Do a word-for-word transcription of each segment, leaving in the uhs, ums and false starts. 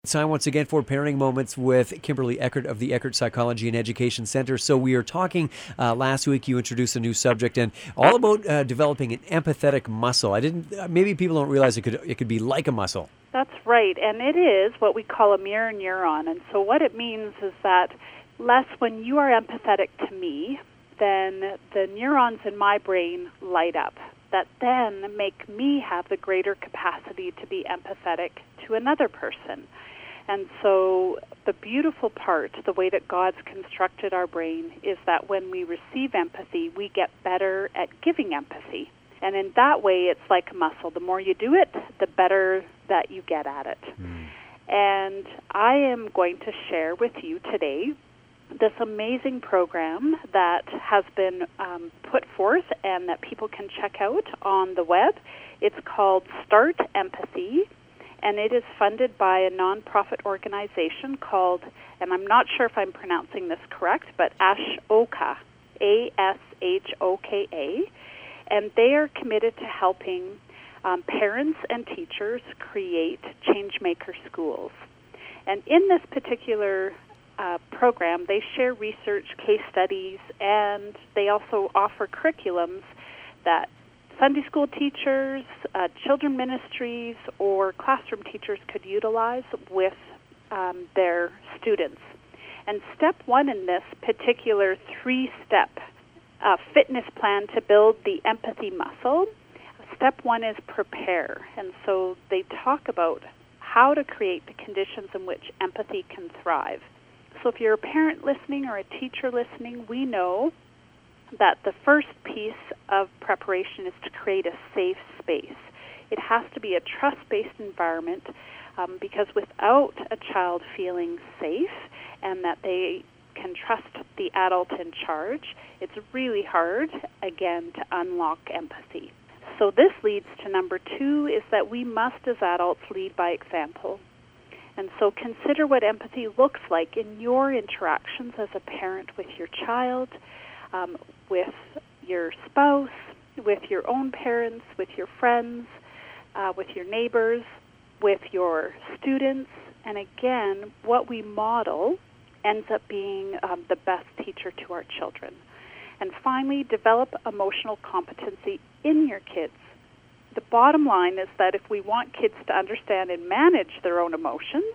time once again for Parenting Moments with Kimberly Eckert of the Eckert Psychology and Education Center. So we are talking, uh, last week you introduced a new subject and all about uh, developing an empathetic muscle. I didn't, uh, maybe people don't realize it could, it could be like a muscle. That's right, and it is what we call a mirror neuron. And so what it means is that, Les, when you are empathetic to me, then the neurons in my brain light up that then make me have the greater capacity to be empathetic to another person. And so the beautiful part, the way that God's constructed our brain, is that when we receive empathy, we get better at giving empathy. And in that way, it's like a muscle. The more you do it, the better that you get at it. Mm. And I am going to share with you today this amazing program that has been um, put forth and that people can check out on the web. It's called Start Empathy, and it is funded by a nonprofit organization called, and I'm not sure if I'm pronouncing this correct, but Ashoka, A S H O K A, and they are committed to helping um, parents and teachers create changemaker schools. And in this particular Uh, program, they share research, case studies, and they also offer curriculums that Sunday school teachers, uh, children ministries, or classroom teachers could utilize with um, their students. And step one in this particular three-step uh, fitness plan to build the empathy muscle, step one is prepare. And so they talk about how to create the conditions in which empathy can thrive. So if you're a parent listening or a teacher listening, we know that the first piece of preparation is to create a safe space. It has to be a trust-based environment um, because without a child feeling safe and that they can trust the adult in charge, it's really hard, again, to unlock empathy. So this leads to number two, is that we must as adults lead by example. And so consider what empathy looks like in your interactions as a parent with your child, um, with your spouse, with your own parents, with your friends, uh, with your neighbors, with your students. And again, what we model ends up being um, the best teacher to our children. And finally, develop emotional competency in your kids. The bottom line is that if we want kids to understand and manage their own emotions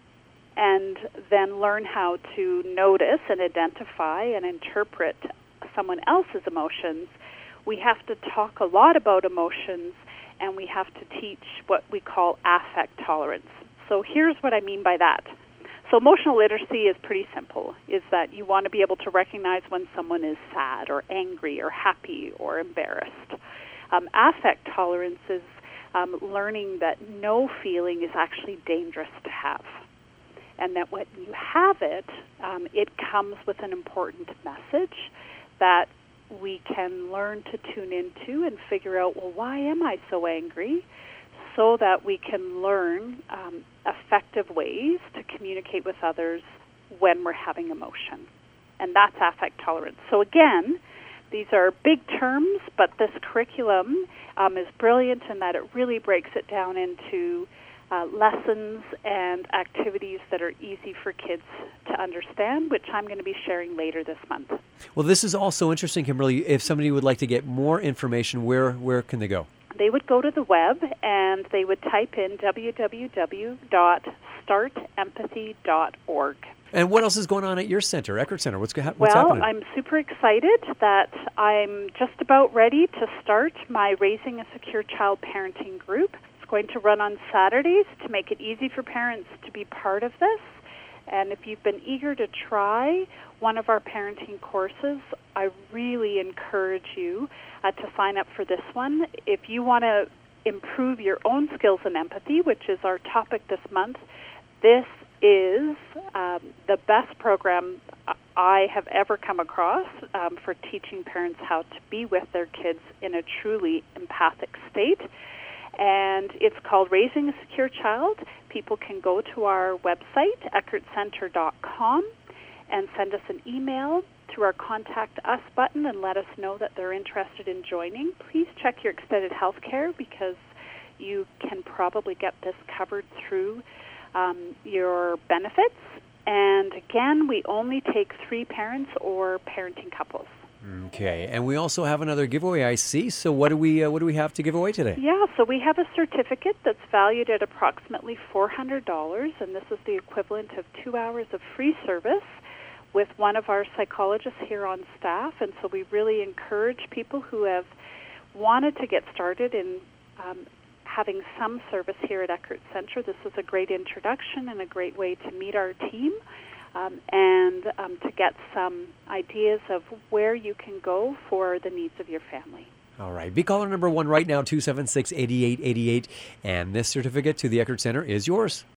and then learn how to notice and identify and interpret someone else's emotions, we have to talk a lot about emotions and we have to teach what we call affect tolerance. So here's what I mean by that. So emotional literacy is pretty simple, is that you want to be able to recognize when someone is sad or angry or happy or embarrassed. Um, affect tolerance is um, learning that no feeling is actually dangerous to have, and that when you have it, um, it comes with an important message that we can learn to tune into and figure out, well, why am I so angry, so that we can learn um, effective ways to communicate with others when we're having emotion. And that's affect tolerance. So again, these are big terms, but this curriculum um, is brilliant in that it really breaks it down into uh, lessons and activities that are easy for kids to understand, which I'm going to be sharing later this month. Well, this is also interesting, Kimberly. If somebody would like to get more information, where where can they go? They would go to the web and they would type in w w w dot start empathy dot org. And what else is going on at your center, Eckert Center? What's, what's well, happening? Well, I'm super excited that I'm just about ready to start my Raising a Secure Child parenting group. It's going to run on Saturdays to make it easy for parents to be part of this. And if you've been eager to try one of our parenting courses, I really encourage you uh, to sign up for this one. If you want to improve your own skills in empathy, which is our topic this month, this is um, the best program I have ever come across um, for teaching parents how to be with their kids in a truly empathic state. And it's called Raising a Secure Child. People can go to our website, eckert center dot com, and send us an email through our Contact Us button and let us know that they're interested in joining. Please check your extended health care because you can probably get this covered through um, your benefits. And again, we only take three parents or parenting couples. Okay, and we also have another giveaway, I see. So what do we uh, what do we have to give away today? Yeah, so we have a certificate that's valued at approximately four hundred dollars, and this is the equivalent of two hours of free service with one of our psychologists here on staff. And so we really encourage people who have wanted to get started in um, having some service here at Eckert Centre. This is a great introduction and a great way to meet our team. Um, and um, to get some ideas of where you can go for the needs of your family. All right. Be caller number one right now, two seven six, eight eight eight eight. And this certificate to the Eckert Centre is yours.